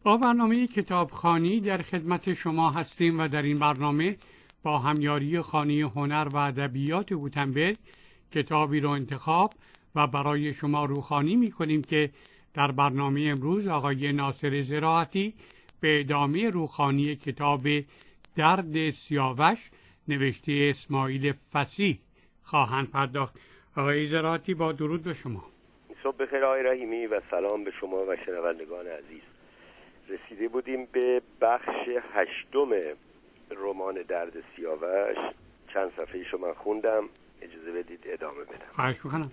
با برنامه کتابخوانی در خدمت شما هستیم و در این برنامه با همیاری خانه هنر و ادبیات گوتنبرگ کتابی رو انتخاب و برای شما روخوانی می‌کنیم که در برنامه امروز آقای ناصر زراعتی به ادامه روخوانی کتاب درد سیاوش نوشته اسماعیل فصیح خواهند پرداخت. آقای زراعتی با درود به شما. صبح بخیر آقای رحیمی و سلام به شما و شنوندگان عزیز. رسیده بودیم به بخش 8 رمان درد سیاوش. چند صفحه شو من خوندم، اجازه بدید ادامه بدم. خواهش می‌کنم.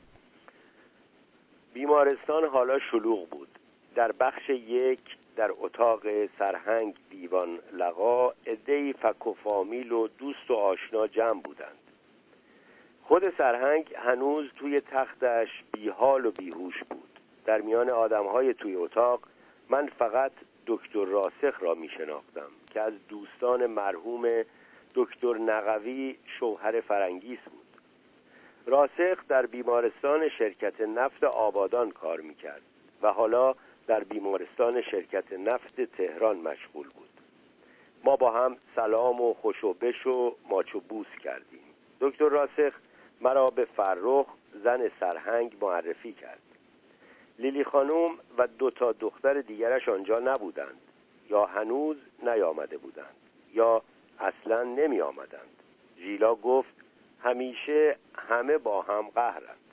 بیمارستان حالا شلوغ بود. در بخش 1 در اتاق سرهنگ دیوان لقا عده‌ای فک و فامیل و دوست و آشنا جمع بودند. خود سرهنگ هنوز توی تختش بیحال و بیهوش بود. در میان آدم‌های توی اتاق من فقط دکتر راسخ را می شناختم که از دوستان مرحوم دکتر نقوی شوهر فرنگیس بود. راسخ در بیمارستان شرکت نفت آبادان کار می کرد و حالا در بیمارستان شرکت نفت تهران مشغول بود. ما با هم سلام و خوش و بش و ماچ و بوس کردیم. دکتر راسخ مرا به فرخ زن سرهنگ معرفی کرد. لیلی خانوم و 2 دختر دیگرش آنجا نبودند، یا هنوز نیامده بودند یا اصلا نمی آمدند. ژیلا گفت همیشه همه با هم قهرند.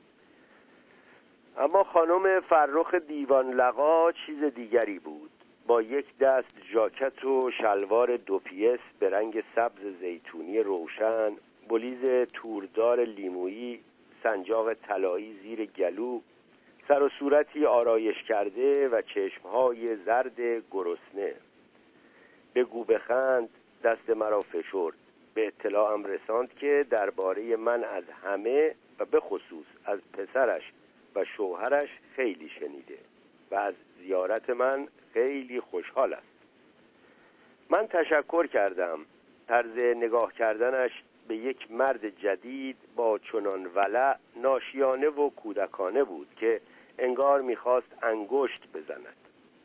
اما خانم فرخ دیوان لقا چیز دیگری بود. با یک دست ژاکت و شلوار 2 پیس به رنگ سبز زیتونی روشن، بلیز توردار لیمویی، سنجاق طلایی زیر گلو، سر و صورتی آرایش کرده و چشمهای زرد گرسنه. بگو بخند دست مرا فشرد. به اطلاعم رساند که درباره من از همه و به خصوص از پسرش و شوهرش خیلی شنیده و از زیارت من خیلی خوشحال است. من تشکر کردم. طرز نگاه کردنش به یک مرد جدید با چنان ولع ناشیانه و کودکانه بود که انگار میخواست انگشت بزند.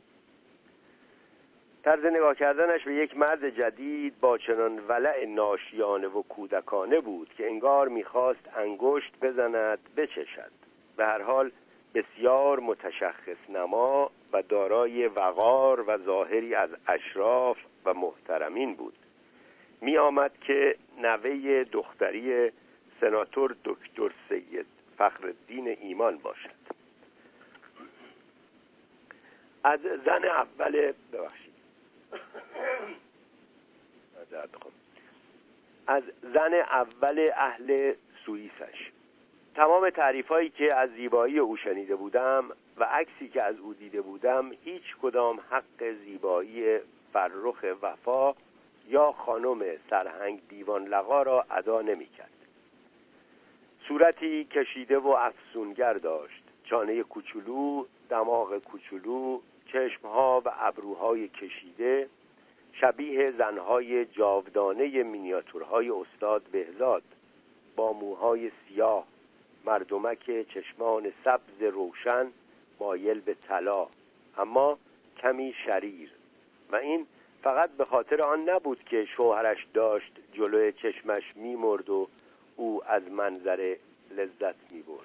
طرز نگاه کردنش به یک مرد جدید با چنان ولع ناشیانه و کودکانه بود که انگار میخواست انگشت بزند بچشد. به هر حال بسیار متشخص نما و دارای وقار و ظاهری از اشراف و محترمین بود. می آمد که نوه دختری سناتور دکتر سید فخرالدین ایمان باشد. از زن اول اهل سوئیسش. تمام تعریفایی که از زیبایی او شنیده بودم و عکسی که از او دیده بودم هیچ کدام حق زیبایی فرخ وفا یا خانم سرهنگ دیوان لقا را ادا نمی کرد. صورتی کشیده و افسونگر داشت، چانه کوچولو، دماغ کوچولو، چشمها و ابروهای کشیده، شبیه زنهای جاودانه مینیاتورهای استاد بهزاد، با موهای سیاه، مردمک چشمان سبز روشن مایل به طلا اما کمی شریر. و این فقط به خاطر آن نبود که شوهرش داشت جلوی چشمش می‌مرد و او از منظره لذت می‌برد.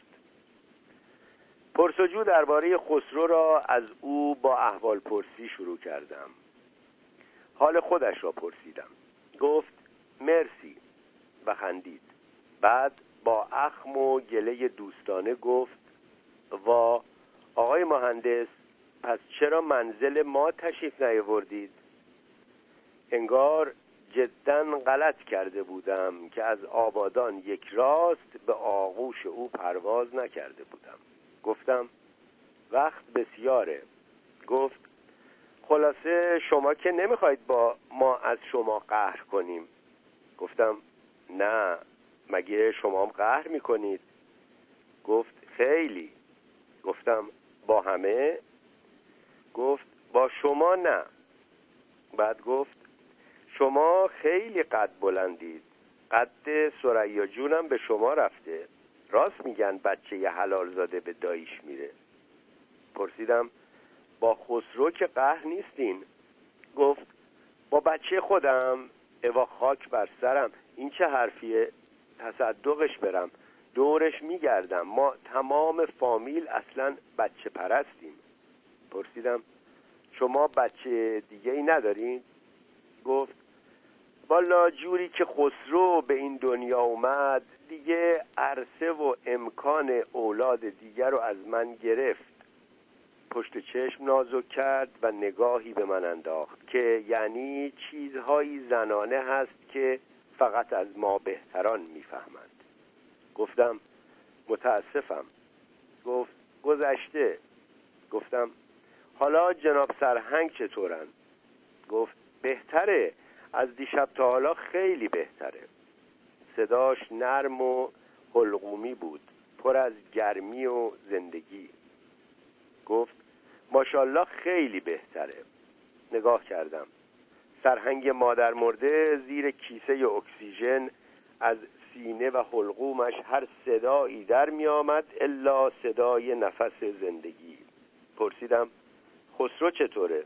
پرسجو درباره خسرو را از او با احوال پرسی شروع کردم. حال خودش را پرسیدم. گفت مرسی و خندید. بعد با اخم و گله دوستانه گفت وا آقای مهندس، پس چرا منزل ما تشریف نیاوردید؟ انگار جداً غلط کرده بودم که از آبادان یک راست به آغوش او پرواز نکرده بودم. گفتم وقت بسیاره. گفت خلاصه شما که نمیخواید با ما از شما قهر کنیم. گفتم نه، مگه شما هم قهر میکنید؟ گفت خیلی. گفتم با همه؟ گفت با شما نه. بعد گفت شما خیلی قد بلندید، قد ثریا جونم به شما رفته. راست میگن بچه ی حلال زاده به داییش میره. پرسیدم با خسرو که قهر نیستین. گفت با بچه خودم. اوا خاک بر سرم، این چه حرفیه؟ تصدقش برم، دورش میگردم، ما تمام فامیل اصلا بچه پرستیم. پرسیدم شما بچه دیگه ای ندارین؟ گفت والا جوری که خسرو به این دنیا اومد دیگه عرصه و امکان اولاد دیگر رو از من گرفت. پشت چشم نازک کرد و نگاهی به من انداخت که یعنی چیزهایی زنانه هست که فقط از ما بهتران میفهمند. گفتم متاسفم. گفت گذشته. گفتم حالا جناب سرهنگ چطورن؟ گفت بهتره، از دیشب تا حالا خیلی بهتره. صداش نرم و حلقومی بود، پر از گرمی و زندگی. گفت ماشاءالله خیلی بهتره. نگاه کردم. سرهنگ مادر مرده زیر کیسه اکسیژن از سینه و حلقومش هر صدایی در می آمد الا صدای نفس زندگی. پرسیدم خسرو چطوره؟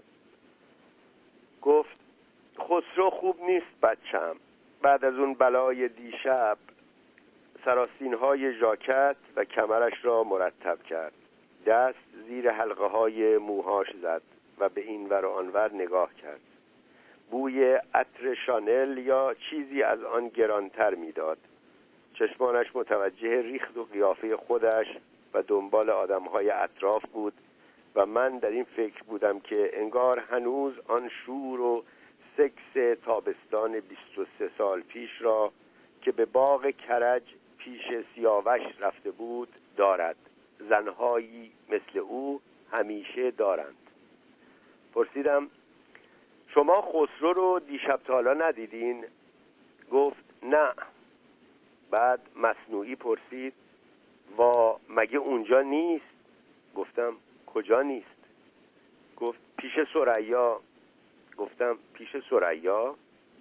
گفت خسرو خوب نیست بچم. بعد از اون بلای دیشب سراسینهای ژاکت و کمرش را مرتب کرد. دست زیر حلقه های موهاش زد و به این ور و آنور نگاه کرد. بوی عطر شانل یا چیزی از آن گرانتر میداد. چشمانش متوجه ریخت و قیافه خودش و دنبال آدمهای اطراف بود و من در این فکر بودم که انگار هنوز آن شور و سکس تابستان 23 سال پیش را که به باغ کرج پیش سیاوش رفته بود دارد. زنهایی مثل او همیشه دارند. پرسیدم شما خسرو رو دیشب تا حالا ندیدین؟ گفت نه. بعد مصنوعی پرسید وا مگه اونجا نیست؟ گفتم کجا نیست؟ گفت پیش ثریا. گفتم پیش ثریا؟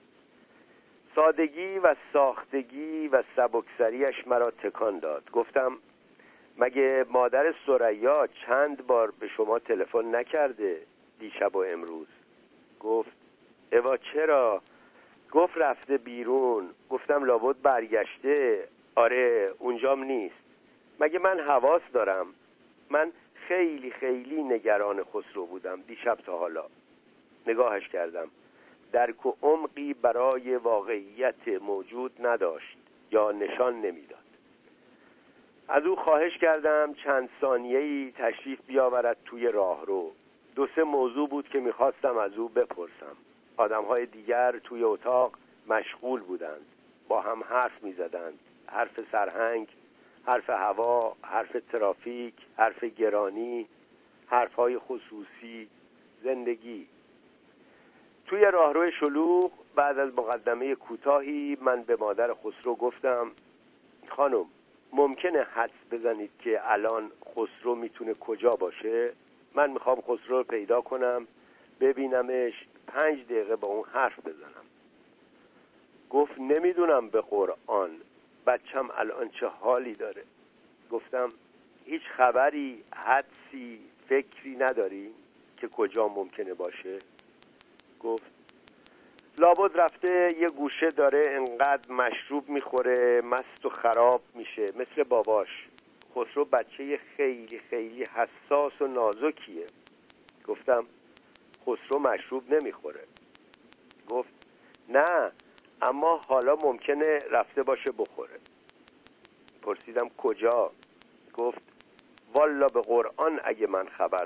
سادگی و ساختگی و سبکسریش مرا تکان داد. گفتم مگه مادر ثریا چند بار به شما تلفن نکرده دیشب و امروز؟ گفت اوا چرا؟ گفت رفته بیرون. گفتم لابد برگشته. آره اونجام نیست. مگه من حواس دارم؟ من خیلی خیلی نگران خسرو بودم دیشب تا حالا. نگاهش کردم. درک و عمقی برای واقعیت موجود نداشت یا نشان نمیداد. از او خواهش کردم چند ثانیه‌ای تشریف بیاورد توی راهرو. 2-3 موضوع بود که میخواستم از او بپرسم. آدم‌های دیگر توی اتاق مشغول بودند. با هم حرف می‌زدند. حرف سرهنگ، حرف هوا، حرف ترافیک، حرف گرانی، حرف‌های خصوصی، زندگی. توی راهرو شلوغ بعد از مقدمه کوتاهی من به مادر خسرو گفتم خانم ممکنه حدس بزنید که الان خسرو میتونه کجا باشه؟ من میخوام خسرو رو پیدا کنم، ببینمش، 5 دقیقه با اون حرف بزنم. گفت نمیدونم به قرآن بچم الان چه حالی داره. گفتم هیچ خبری، حدسی، فکری نداری که کجا ممکنه باشه؟ گفت لابد رفته یه گوشه داره انقدر مشروب میخوره مست و خراب میشه مثل باباش. خسرو بچه خیلی خیلی حساس و نازکیه. گفتم خسرو مشروب نمیخوره. گفت نه اما حالا ممکنه رفته باشه بخوره. پرسیدم کجا؟ گفت والا به قرآن اگه من خبر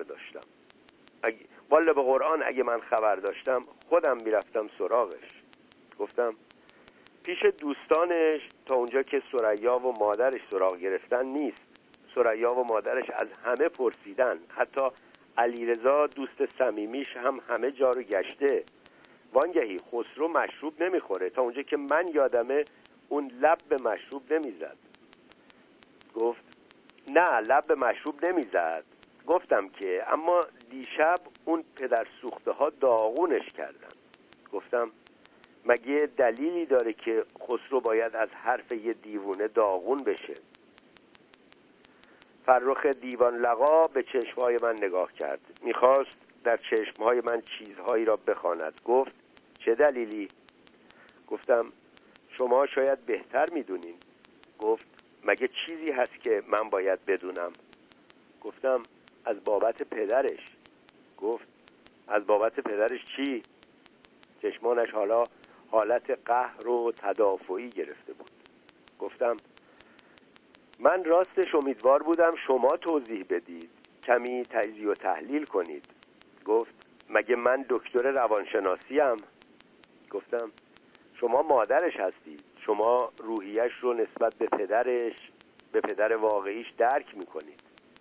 داشتم خودم میرفتم سراغش. گفتم پیش دوستانش تا اونجا که ثریا و مادرش سراغ گرفتن نیست. ثریا و مادرش از همه پرسیدن، حتی علیرضا دوست صمیمیش هم همه جا رو گشته. وانگهی خسرو مشروب نمیخوره. تا اونجا که من یادمه اون لب به مشروب نمیزد. گفت نه لب به مشروب نمیزد. گفتم که اما دیشب اون پدر سوخته ها داغونش کردن. گفتم مگه دلیلی داره که خسرو باید از حرف یه دیوونه داغون بشه؟ فرخ دیوان لقا به چشمهای من نگاه کرد. میخواست در چشمهای من چیزهایی را بخواند. گفت چه دلیلی؟ گفتم شما شاید بهتر میدونین. گفت مگه چیزی هست که من باید بدونم؟ گفتم از بابت پدرش. گفت از بابت پدرش چی؟ چشمانش حالا حالت قهر و تدافعی گرفته بود. گفتم من راستش امیدوار بودم شما توضیح بدید، کمی تجزیه و تحلیل کنید. گفت مگه من دکتر روانشناسیم؟ گفتم شما مادرش هستید، شما روحیش رو نسبت به پدرش، به پدر واقعیش درک میکنید.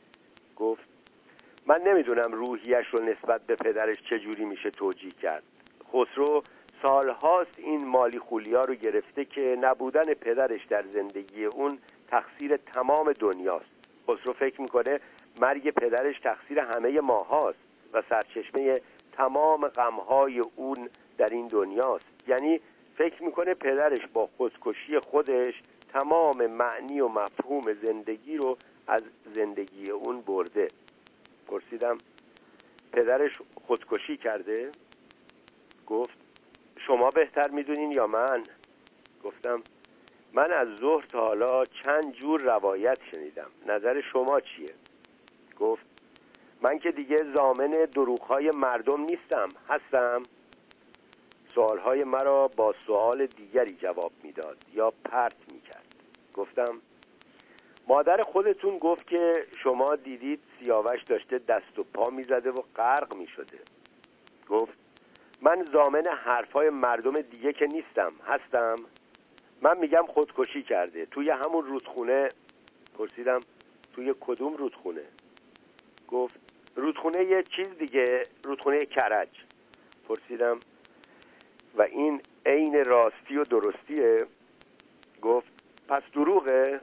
گفت من نمیدونم روحیش رو نسبت به پدرش چجوری میشه توجیه کرد. خسرو سالهاست این مالی خولیا رو گرفته که نبودن پدرش در زندگی اون تقصیر تمام دنیاست. خسرو فکر میکنه مرگ پدرش تقصیر همه ما هاست و سرچشمه تمام غمهای اون در این دنیاست. یعنی فکر میکنه پدرش با خودکشی خودش تمام معنی و مفهوم زندگی رو از زندگی اون برده. پرسیدم پدرش خودکشی کرده؟ گفت شما بهتر میدونین یا من؟ گفتم من از ظهر تا حالا چند جور روایت شنیدم، نظر شما چیه؟ گفت من که دیگه ضامن دروغ‌های مردم نیستم، هستم؟ سوالهای مرا با سوال دیگری جواب میداد یا پرت میکرد. گفتم مادر خودتون گفت که شما دیدید سیاوش داشته دست و پا میزده و غرق میشده. گفت من ضامن حرفای مردم دیگه که نیستم، هستم؟ من میگم خودکشی کرده توی همون رودخونه. پرسیدم توی کدوم رودخونه؟ گفت رودخونه یه چیز دیگه، رودخونه کرج. پرسیدم و این عین راستی و درستیه؟ گفت پس دروغه؟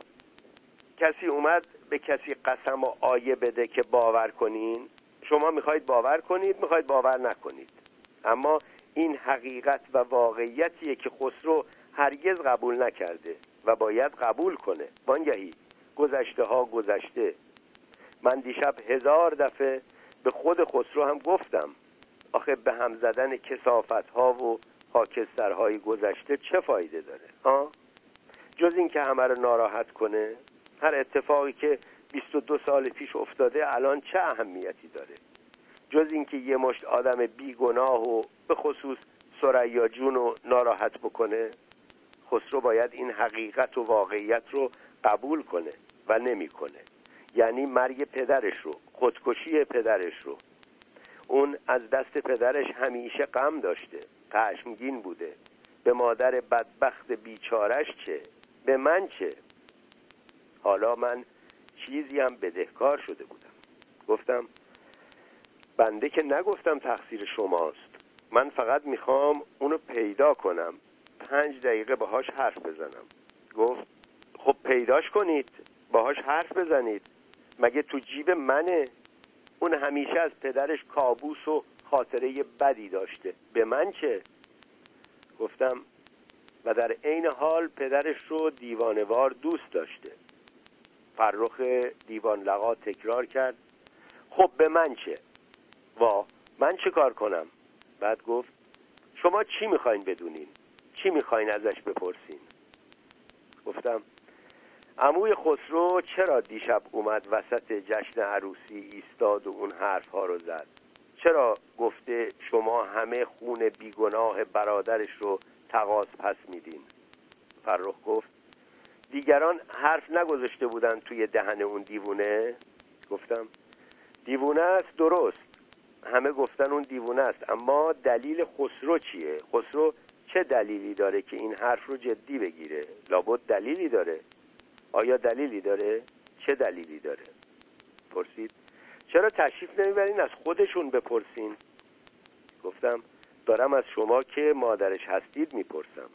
کسی اومد به کسی قسم و آیه بده که باور کنین؟ شما میخواید باور کنید، میخواید باور نکنید، اما این حقیقت و واقعیتیه که خسرو هرگز قبول نکرده و باید قبول کنه. وانگهی گذشته ها گذشته. من دیشب 1000 دفعه به خود خسرو هم گفتم آخه به هم زدن کثافت ها و خاکسترهای گذشته چه فایده داره؟ جز این که همه رو ناراحت کنه. هر اتفاقی که 22 سال پیش افتاده الان چه اهمیتی داره؟ جز این که یه مشت آدم بیگناه و به خصوص ثریا جون رو ناراحت بکنه. خسرو باید این حقیقت و واقعیت رو قبول کنه و نمیکنه. یعنی مرگ پدرش رو، خودکشی پدرش رو. اون از دست پدرش همیشه غم داشته، خشمگین بوده. به مادر بدبخت بیچارش چه؟ به من چه؟ حالا من چیزی هم بدهکار شده بودم. گفتم بنده که نگفتم تقصیر شماست، من فقط میخوام اونو پیدا کنم، 5 دقیقه باهاش حرف بزنم. گفت خب پیداش کنید، باهاش حرف بزنید، مگه تو جیب منه؟ اون همیشه از پدرش کابوس و خاطره بدی داشته، به من چه؟ گفتم و در عین حال پدرش رو دیوانوار دوست داشته. فرخ دیوان لقا تکرار کرد خب به من چه؟ من چه کار کنم؟ بعد گفت شما چی میخواین بدونین؟ چی میخواین ازش بپرسین؟ گفتم عموی خسرو چرا دیشب اومد وسط جشن عروسی ایستاد و اون حرفها رو زد؟ چرا گفته شما همه خون بیگناه برادرش رو تقاض پس میدین؟ فرخ گفت دیگران حرف نگذاشته بودن توی دهن اون دیوونه؟ گفتم دیوونه است، درست، همه گفتن اون دیوونه است، اما دلیل خسرو چیه؟ خسرو چه دلیلی داره که این حرف رو جدی بگیره؟ لابد دلیلی داره. آیا دلیلی داره؟ چه دلیلی داره؟ پرسید چرا تشریف نمیبرین از خودشون بپرسین؟ گفتم دارم از شما که مادرش هستید میپرسم.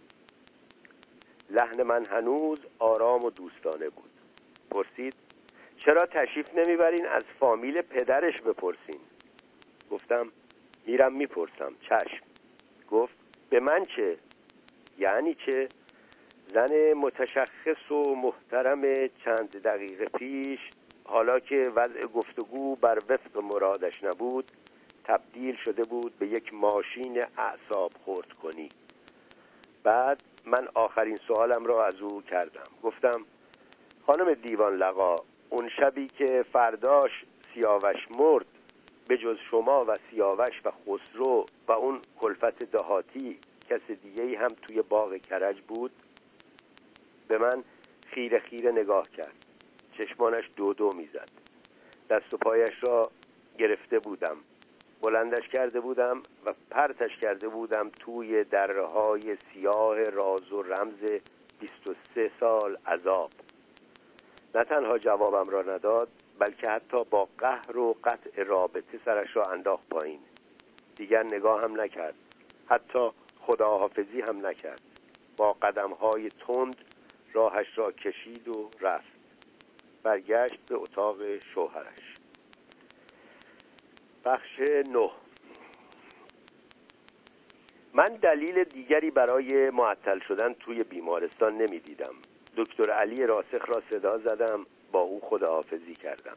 لحن من هنوز آرام و دوستانه بود. پرسید چرا تشریف نمیبرین از فامیل پدرش بپرسین؟ گفتم میرم میپرسم، چشم. گفت به من چه؟ یعنی چه؟ زن متشخص و محترم چند دقیقه پیش حالا که وضع گفتگو بر وفق مرادش نبود، تبدیل شده بود به یک ماشین اعصاب خرد کنی. بعد من آخرین سوالم را از او کردم. گفتم خانم دیوان لقا، اون شبی که فرداش سیاوش مرد، به جز شما و سیاوش و خسرو و اون کلفت دهاتی کس دیگه‌ای هم توی باغ کرج بود؟ به من خیره خیره نگاه کرد. چشمانش دو میزد. دست و پایش را گرفته بودم، بلندش کرده بودم و پرتش کرده بودم توی دره‌های سیاه راز و رمز 23 سال عذاب. نه تنها جوابم را نداد، بلکه حتی با قهر و قطع رابطه سرش را انداخت پایین. دیگر نگاه هم نکرد، حتی خداحافظی هم نکرد. با قدم‌های تند راهش را کشید و رفت. برگشت به اتاق شوهرش. بخش 9. من دلیل دیگری برای معطل شدن توی بیمارستان نمی دیدم. دکتر علی راسخ را صدا زدم، با او خداحافظی کردم.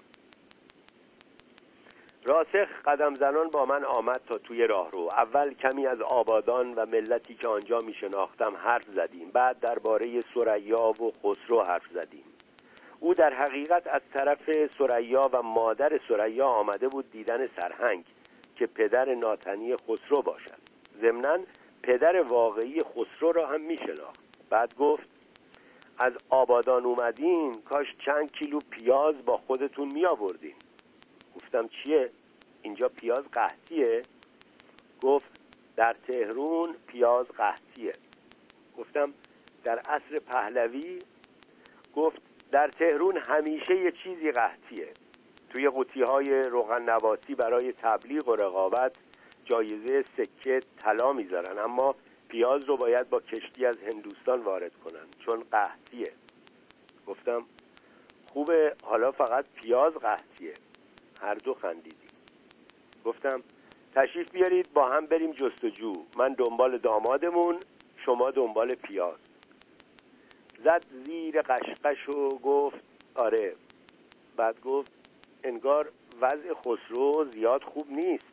راسخ قدم زنان با من آمد تا توی راهرو. اول کمی از آبادان و ملتی که آنجا می شناختم حرف زدیم. بعد درباره ثریا و خسرو حرف زدیم. او در حقیقت از طرف ثریا و مادر ثریا آمده بود دیدن سرهنگ که پدر ناتنی خسرو باشد. ضمناً پدر واقعی خسرو را هم می شناخت. بعد گفت از آبادان اومدین، کاش چند کیلو پیاز با خودتون می آوردین. گفتم چیه؟ اینجا پیاز قحطیه؟ گفت در تهرون پیاز قحطیه. گفتم در عصر پهلوی؟ گفت در تهرون همیشه یه چیزی قحطیه. توی قوطی‌های روغن نباتی برای تبلیغ و رقابت جایزه سکه طلا میذارن، اما پیاز رو باید با کشتی از هندوستان وارد کنن چون قحطیه. گفتم خوبه، حالا فقط پیاز قحطیه. هر دو خندیدیم. گفتم تشریف بیارید با هم بریم جستجو، من دنبال دامادمون، شما دنبال پیاز. زد زیر قشقش و گفت آره. بعد گفت انگار وضع خسرو زیاد خوب نیست.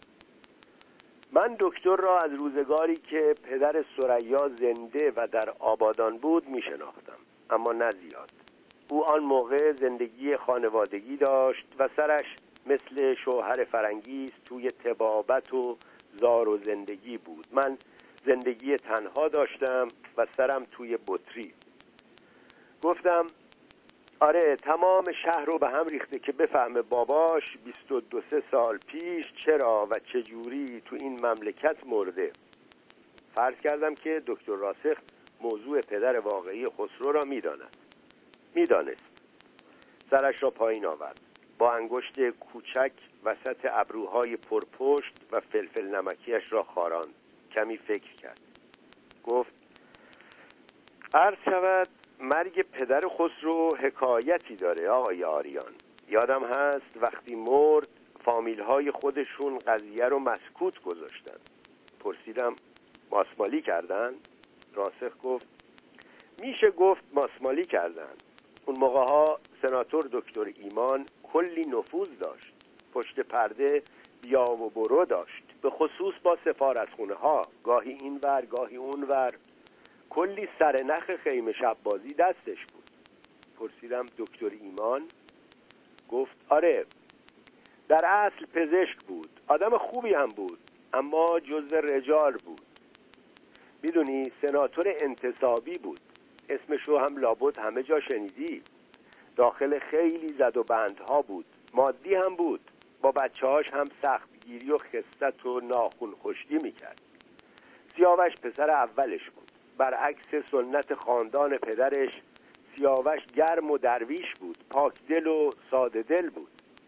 من دکتر را از روزگاری که پدر ثریا زنده و در آبادان بود می شناختم، اما نه زیاد. او آن موقع زندگی خانوادگی داشت و سرش مثل شوهر فرنگیز توی طبابت و زار و زندگی بود. من زندگی تنها داشتم و سرم توی بطری. گفتم آره، تمام شهر رو به هم ریخته که بفهمه باباش 22 سال پیش چرا و چجوری تو این مملکت مرده. فرض کردم که دکتر راسخ موضوع پدر واقعی خسرو را میدانست. سرش را پایین آورد، با انگشت کوچک وسط ابروهای پرپشت و فلفل نمکیش را خاراند. کمی فکر کرد. گفت عرض شود مرگ پدر خسرو حکایتی داره آقای آریان. یادم هست وقتی مرد فامیل‌های خودشون قضیه رو مسکوت گذاشتن. پرسیدم ماسمالی کردن؟ راسخ گفت میشه گفت ماسمالی کردن. اون موقع‌ها سناتور دکتر ایمان کلی نفوذ داشت، پشت پرده بیا و برو داشت، به خصوص با سفارتخونه‌ها، گاهی این ور گاهی اون ور. کلی سرنخ خیمه شب بازی دستش بود. پرسیدم دکتر ایمان؟ گفت آره، در اصل پزشک بود، آدم خوبی هم بود، اما جزو رجال بود. میدونی سناتور انتصابی بود، اسمشو هم لابد همه جا شنیدی. داخل خیلی زد و بندها بود، مادی هم بود، با بچه‌هاش هم سختگیری و خست و ناخون خشکی میکرد. سیاوش پسر اولش بود. برعکس سنت خاندان پدرش، سیاوش گرم و درویش بود، پاکدل و ساده دل بود،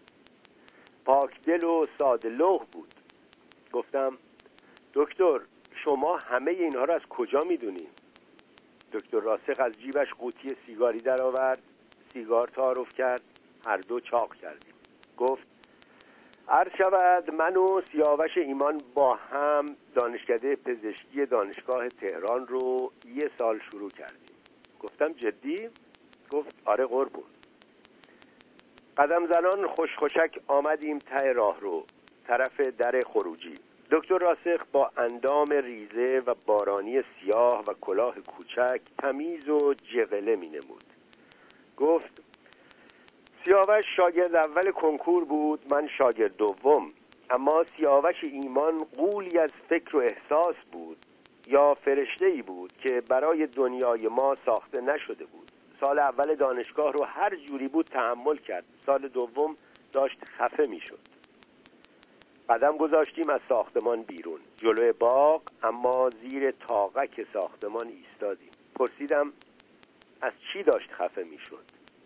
پاکدل و ساده لوح بود. گفتم دکتر شما همه اینها را از کجا میدونین؟ دکتر راسخ از جیبش قوطی سیگاری در آورد، سیگار تعارف کرد، هر دو چاق کردیم. گفت عرض شود من و سیاوش ایمان با هم دانشکده پزشکی دانشگاه تهران رو 1 سال شروع کردیم. گفتم جدی؟ گفت آره قربون. قدم زنان خوشخوشک آمدیم ته راهرو طرف در خروجی. دکتر راسخ با اندام ریزه و بارانی سیاه و کلاه کوچک تمیز و جغله می نمود. گفت سیاوش شاگرد اول کنکور بود، من شاگرد دوم، اما سیاوش ایمان غولی از فکر و احساس بود یا فرشته‌ای بود که برای دنیای ما ساخته نشده بود. سال اول دانشگاه رو هر جوری بود تحمل کرد، سال دوم داشت خفه می شد. قدم گذاشتیم از ساختمان بیرون، جلوی باغ، اما زیر طاقک ساختمان ایستادیم. پرسیدم از چی داشت خفه می شد؟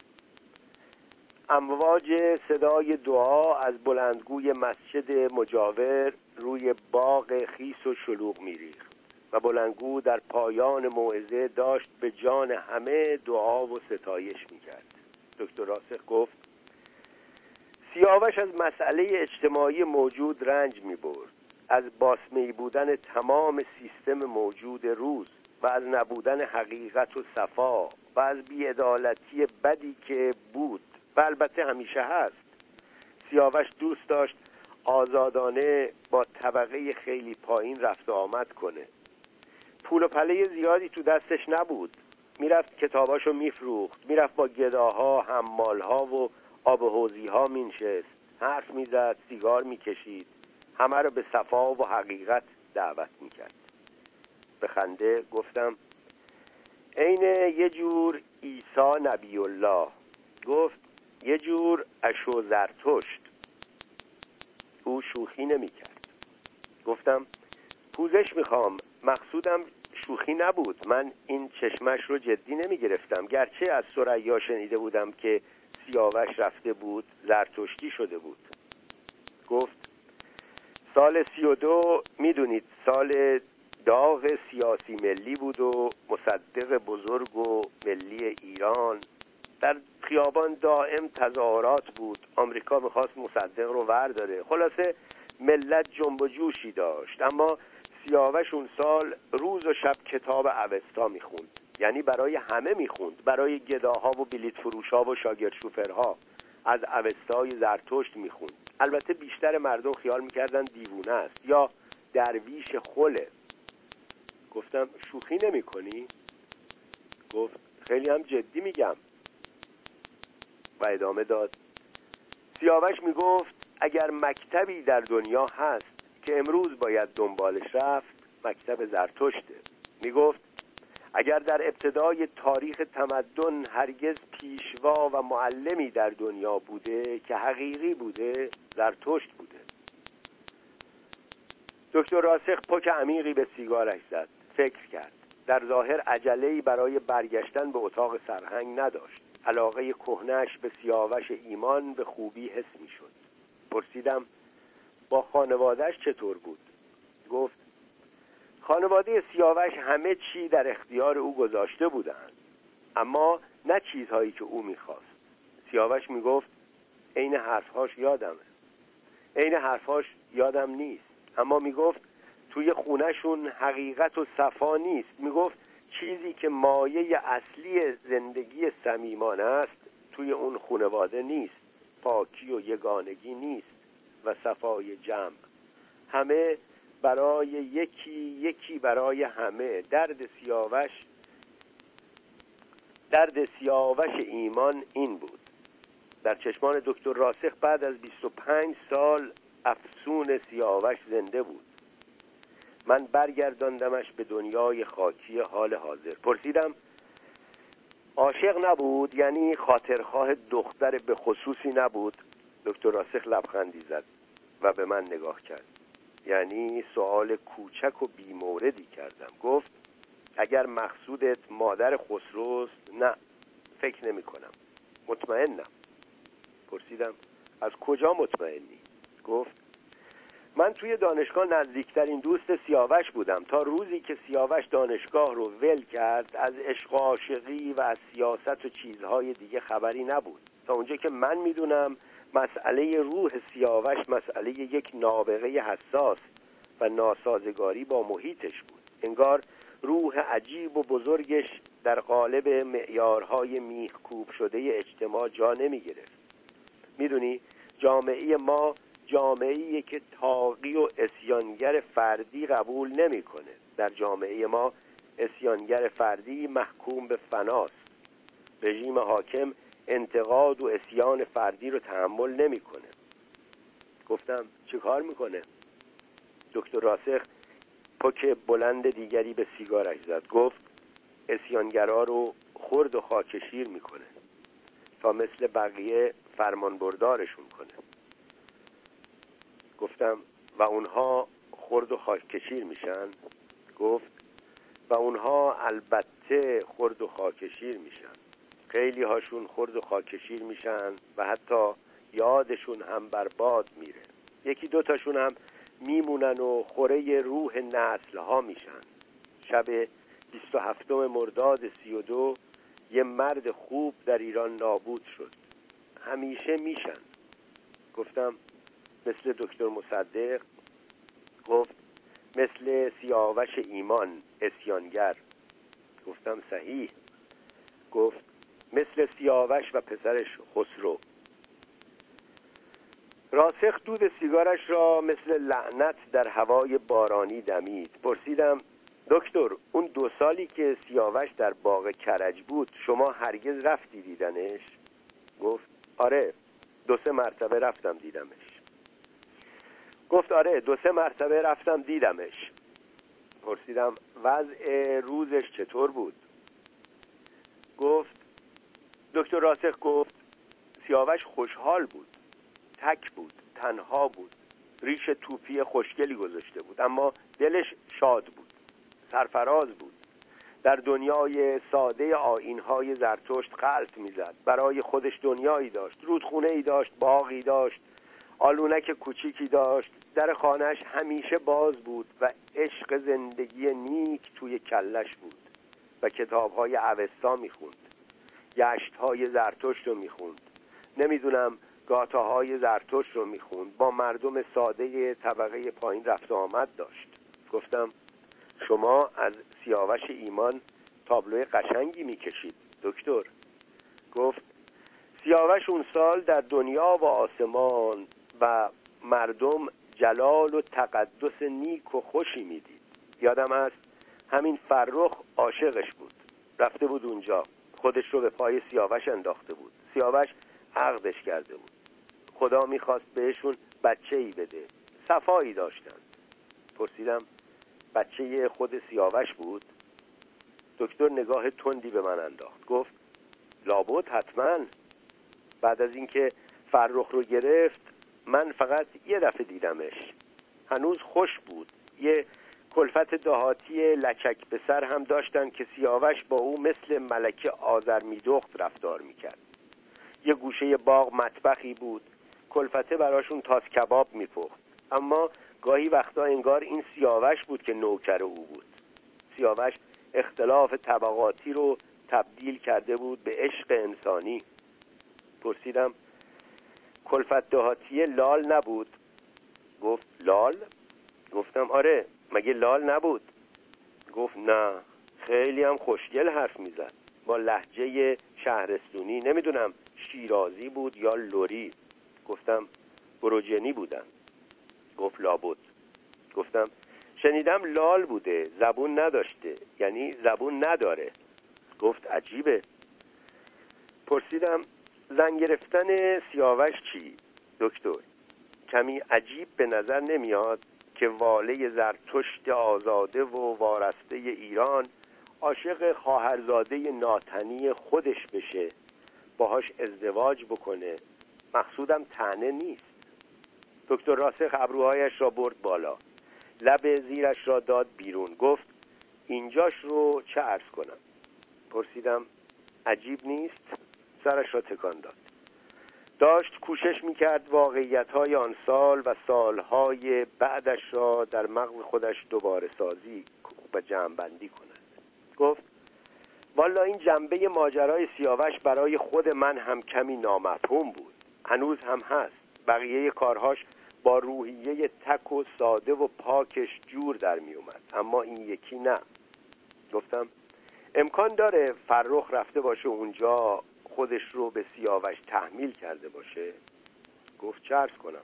امواج صدای دعا از بلندگوی مسجد مجاور روی باغ خیس و شلوغ می ریخت و بلندگو در پایان موعظه داشت به جان همه دعا و ستایش می کرد. دکتر راسخ گفت سیاوش از مسئله اجتماعی موجود رنج می برد، از باسمه‌ای بودن تمام سیستم موجود روز و از نبودن حقیقت و صفا و از بی‌عدالتی بدی که بود و البته همیشه هست. سیاوش دوست داشت آزادانه با طبقه خیلی پایین رفت و آمد کنه. پول و پله زیادی تو دستش نبود، میرفت کتاباشو میفروخت، میرفت با گداها، حمالها و آب حوضیها مینشست، حرف میزد، سیگار میکشید، همه رو به صفا و حقیقت دعوت میکرد. به خنده گفتم عین یه جور عیسی نبی الله. گفت یه جور اشو زرتشت. او شوخی نمیکرد. گفتم پوزش میخوام، مقصودم شوخی نبود، من این چشمش رو جدی نمیگرفتم، گرچه از ثریا شنیده بودم که سیاوش رفته بود زرتشتی شده بود. گفت سال 32 میدونید سال داغ سیاسی ملی بود و مصدق بزرگ و ملی ایران در خیابان دائم تظاهرات بود. آمریکا میخواست مصدق رو ورداره. خلاصه ملت جنب و جوشی داشت، اما سیاوش اون سال روز و شب کتاب اوستا میخوند، یعنی برای همه میخوند، برای گداها و بلیت فروشها و شاگرد شوفرها از اوستای زرتشت میخوند. البته بیشتر مردم خیال میکردن دیوونه است یا درویش خله. گفتم شوخی نمی کنی؟ گفت خیلی هم جدی میگم و ادامه داد سیاوش میگفت اگر مکتبی در دنیا هست که امروز باید دنبالش رفت، مکتب زرتشته. میگفت اگر در ابتدای تاریخ تمدن هرگز پیشوا و معلمی در دنیا بوده که حقیقی بوده، زرتشت بوده. دکتر راسخ پک عمیقی به سیگارش زد، فکر کرد. در ظاهر عجله‌ای برای برگشتن به اتاق سرهنگ نداشت. علاقه کهنه‌اش به سیاوش ایمان به خوبی حس می‌شد. پرسیدم با خانواده‌اش چطور بود؟ گفت خانواده سیاوش همه چی در اختیار او گذاشته بودند، اما نه چیزهایی که او می‌خواست. سیاوش می‌گفت عین حرف‌هاش یادم نیست، اما می‌گفت توی خونه‌شون حقیقت و صفا نیست. می‌گفت چیزی که مایه اصلی زندگی صمیمانه است توی اون خانواده نیست، پاکی و یگانگی نیست و صفای جمع. همه برای یکی برای همه. درد سیاوش ایمان این بود. در چشمان دکتر راسخ بعد از 25 سال افسون سیاوش زنده بود. من برگرداندمش به دنیای خاکی حال حاضر. پرسیدم عاشق نبود؟ یعنی خاطرخواه دختر به خصوصی نبود؟ دکتر راسخ لبخندی زد و به من نگاه کرد. یعنی سوال کوچک و بی‌موردی کردم. گفت اگر مقصودت مادر خسروست، نه، فکر نمی کنم. مطمئنم. پرسیدم از کجا مطمئنی؟ گفت من توی دانشگاه نزدیکترین دوست سیاوش بودم تا روزی که سیاوش دانشگاه رو ول کرد. از عشق و عاشقی و از سیاست و چیزهای دیگه خبری نبود. تا اونجا که من میدونم مسئله روح سیاوش مسئله یک نابغه حساس و ناسازگاری با محیطش بود. انگار روح عجیب و بزرگش در قالب معیارهای میخکوب شده اجتماع جا نمی گرفت. میدونی جامعه ما جامعه‌ایه که طاغی و عصیانگر فردی قبول نمی‌کنه. در جامعه ما عصیانگر فردی محکوم به فناست. رژیم حاکم انتقاد و عصیان فردی رو تحمل نمی‌کنه. گفتم چه کار می‌کنه؟ دکتر راسخ پک بلند دیگری به سیگارش زد. گفت عصیانگرا رو خرد و خاکشیر می‌کنه تا مثل بقیه فرمانبردارشون کنه. گفتم و اونها خرد و خاکشیر میشن؟ گفت و اونها البته خرد و خاکشیر میشن. خیلی هاشون خرد و خاکشیر میشن و حتی یادشون هم برباد میره. یکی دوتاشون هم میمونن و خوره روح نسل ها میشن. شب 27 مرداد 32 یه مرد خوب در ایران نابود شد. همیشه میشن. گفتم مثل دکتر مصدق؟ گفت مثل سیاوش ایمان عصیانگر. گفتم صحیح. گفت مثل سیاوش و پسرش خسرو. راسخ دود سیگارش را مثل لعنت در هوای بارانی دمید. پرسیدم دکتر اون 2 سالی که سیاوش در باغ کرج بود شما هرگز رفتی دیدنش؟ گفت آره 2-3 مرتبه رفتم دیدمش. گفت آره 2-3 مرتبه رفتم دیدمش. پرسیدم وضع روزش چطور بود؟ گفت دکتر راسخ گفت سیاوش خوشحال بود، تک بود، تنها بود، ریش توپی خوشگلی گذاشته بود اما دلش شاد بود، سرفراز بود. در دنیای ساده آیین‌های زرتشت غلط می‌زد. برای خودش دنیایی داشت، رودخونه‌ای داشت، باغی داشت، آلونک کوچیکی داشت. در خانه‌اش همیشه باز بود و عشق زندگی نیک توی کلش بود و کتاب‌های اوستا می‌خوند، گشت‌های زرتشت رو می‌خوند، نمی‌دونم گاتاهای زرتشت رو می‌خوند. با مردم ساده طبقه پایین رفت و آمد داشت. گفتم شما از سیاوش ایمان تابلوی قشنگی می‌کشید دکتر. گفت سیاوش اون سال در دنیا و آسمان و مردم جلال و تقدس نیک و خوشی میدید. یادم است همین فرخ عاشقش بود، رفته بود اونجا، خودش رو به پای سیاوش انداخته بود. سیاوش عقدش کرده بود. خدا میخواست بهشون بچه‌ای بده، صفایی داشتن. پرسیدم بچه خود سیاوش بود؟ دکتر نگاه تندی به من انداخت. گفت لابد حتما. بعد از اینکه فرخ رو گرفت من فقط یه دفعه دیدمش. هنوز خوش بود. یه کلفت دهاتی لچک به سر هم داشتن که سیاوش با او مثل ملکه آذرمیدخت رفتار میکرد. یه گوشه باغ مطبخی بود، کلفته براشون تاس کباب میپخت. اما گاهی وقتا انگار این سیاوش بود که نوکر او بود. سیاوش اختلاف طبقاتی رو تبدیل کرده بود به عشق انسانی. پرسیدم کلفت دهاتی لال نبود؟ گفت لال؟ گفتم آره، مگه لال نبود؟ گفت نه، خیلی هم خوشگل حرف میزد با لهجه شهرستونی، نمیدونم شیرازی بود یا لری. گفتم بروجنی بودن. گفت لابد. گفتم شنیدم لال بوده، زبون نداشته، یعنی زبون نداره. گفت عجیبه. پرسیدم زن گرفتن سیاوش چی دکتر؟ کمی عجیب به نظر نمیاد که واله زرتشت آزاده و وارسته ایران عاشق خواهرزاده ناتنی خودش بشه، باهاش ازدواج بکنه؟ مقصودم طعنه نیست. دکتر راسخ ابروهایش را برد بالا، لب زیرش را داد بیرون. گفت اینجاش رو چه عرض کنم؟ پرسیدم عجیب نیست؟ سرش را تکان داد. داشت کوشش میکرد واقعیت‌های آن سال و سالهای بعدش را در مغز خودش دوباره سازی و جمع‌بندی کند. گفت والا این جنبه ماجرای سیاوش برای خود من هم کمی نامفهوم بود، هنوز هم هست. بقیه کارهاش با روحیه تک و ساده و پاکش جور در می اومد، اما این یکی نه. گفتم امکان داره فرخ رفته باشه اونجا، خودش رو به سیاوش تحمیل کرده باشه؟ گفت چه عرض کنم؟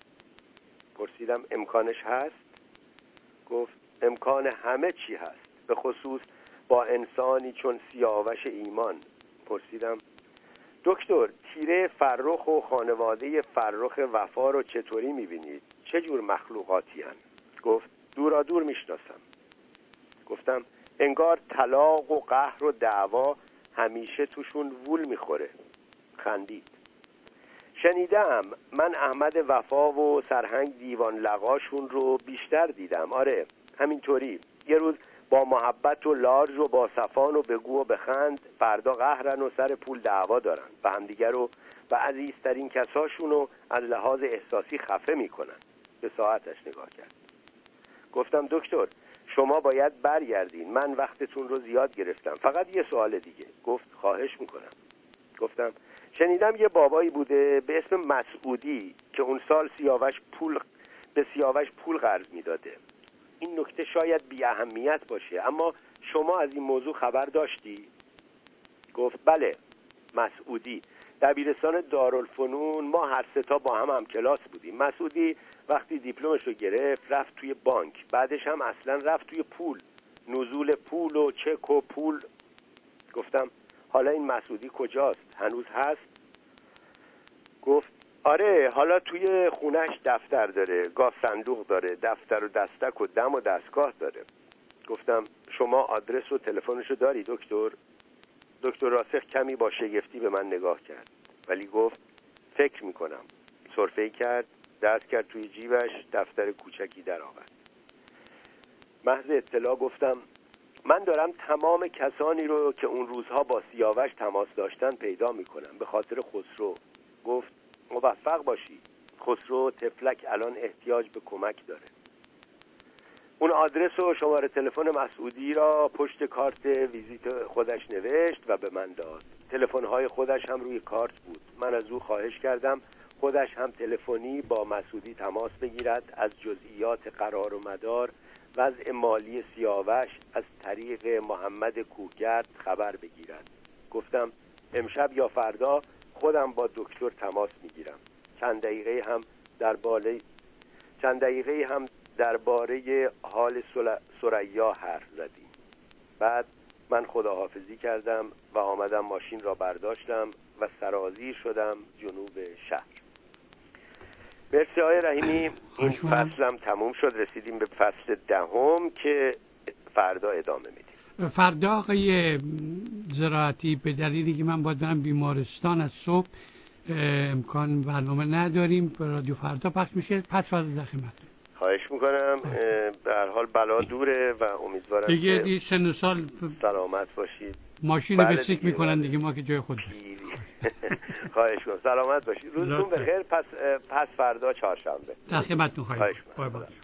پرسیدم امکانش هست؟ گفت امکان همه چی هست، به خصوص با انسانی چون سیاوش ایمان. پرسیدم دکتر، تیره فرخ و خانواده فرخ وفا رو چطوری میبینید؟ چه جور مخلوقاتی هن؟ گفت دورا دور میشناسم. گفتم انگار طلاق و قهر و دعوا همیشه توشون وول میخوره. خندید. شنیدم، من احمد وفا و سرهنگ دیوان لقاشون رو بیشتر دیدم. آره همینطوری، یه روز با محبت و لارج و با صفان و بگو و بخند، فردا قهرن و سر پول دعوا دارن و همدیگر رو و عزیزترین کساشون رو از لحاظ احساسی خفه میکنن. به ساعتش نگاه کرد. گفتم دکتر شما باید برگردین، من وقتتون رو زیاد گرفتم، فقط یه سوال دیگه. گفت خواهش میکنم. گفتم شنیدم یه بابایی بوده به اسم مسعودی که اون سال به سیاوش پول قرض میداده. این نکته شاید بی اهمیت باشه، اما شما از این موضوع خبر داشتی؟ گفت بله. مسعودی دبیرستان دارالفنون، ما هر سه تا با هم کلاس بودیم. مسعودی وقتی دیپلمش رو گرفت رفت توی بانک، بعدش هم اصلا رفت توی پول، نزول پول و چک و پول. گفتم حالا این مسعودی کجاست؟ هنوز هست؟ گفت آره، حالا توی خونش دفتر داره، گاف صندوق داره، دفتر و دستک و دم و دستگاه داره. گفتم شما آدرس و تلفنش رو داری دکتر؟ دکتر راسخ کمی با شگفتی به من نگاه کرد، ولی گفت فکر میکنم. سرفه‌ای کرد، دست کرد توی جیبش، دفتر کوچکی در آورد. محض اطلاع گفتم من دارم تمام کسانی رو که اون روزها با سیاوش تماس داشتن پیدا میکنم به خاطر خسرو. گفت موفق باشی، خسرو تفلک الان احتیاج به کمک داره. اون آدرس و شماره تلفن مسعودی را پشت کارت ویزیت خودش نوشت و به من داد. تلفن‌های خودش هم روی کارت بود. من از او خواهش کردم خودش هم تلفنی با مسعودی تماس بگیرد، از جزئیات قرار و مدار وضع مالی سیاوش از طریق محمد کوهگرد خبر بگیرد. گفتم امشب یا فردا خودم با دکتر تماس میگیرم. چند دقیقه هم درباره حال ثریا حرف زدیم. بعد من خداحافظی کردم و آمدم ماشین را برداشتم و سرازیر شدم جنوب شهر. مرسی آقای رحیمی. این فصلم تموم شد، رسیدیم به فصل 10 که فردا ادامه میدیم. فردا آقای زراعتی به دلیلی که من باید برم بیمارستان از صبح امکان برنامه نداریم، رادیو فردا پخش میشه. پس فردا در خدمتتون. خواهش میکنم. به هر حال بلا دوره و امیدوارم دیگه سن و سال سلامت باشید. ماشین رو بسیک میکنن دیگه، ما که جای خود خواهش میکنم سلامت باشید. روزتون بخیر. پس فردا چهارشنبه در خدمتتون. خواهش میکنم.